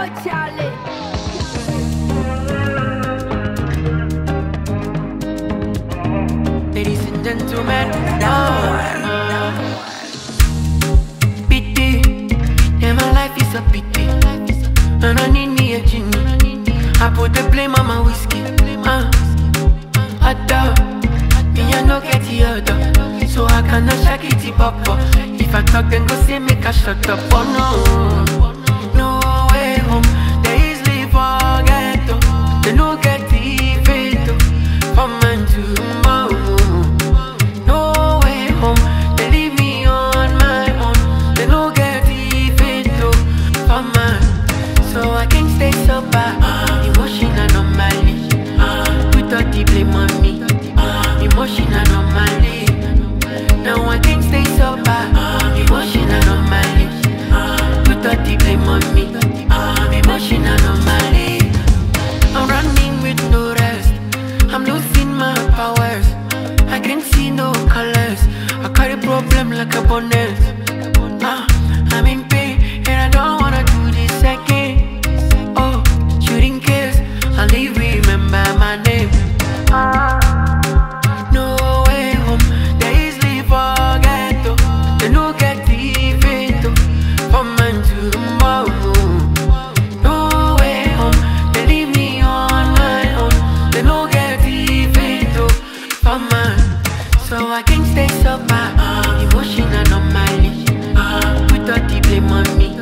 Charlie. Ladies and gentlemen, now pity, yeah, my life is a pity, and I need me a genie. I put the blame on my whiskey, Ada, me I no get the other, so I cannot shake it pop. If I talk, then go say make I shut up. Oh no, no way home. They easily forget, they no get the veto for man tomorrow. No way home. They leave me on my own. They no get the veto for man, so I can stay sober. Emotional anomaly. Put all the blame on me. Emotional anomaly. Now I can stay sober. Emotional anomaly. Put all the blame on me. Emotional anomaly. I'm running with no rest. I'm losing my powers. I can see no colors. I carry problem like a bonnet. I'm in pain and I don't wanna do this again. Oh, shooting kiss, I'll leave, remember my name. No way home, they easily forget. They no get the veto for man tomorrow. No way home, they leave me on my own. They no get the veto for man, so I can stay sober. Emotional anomaly. Put all the blame on me.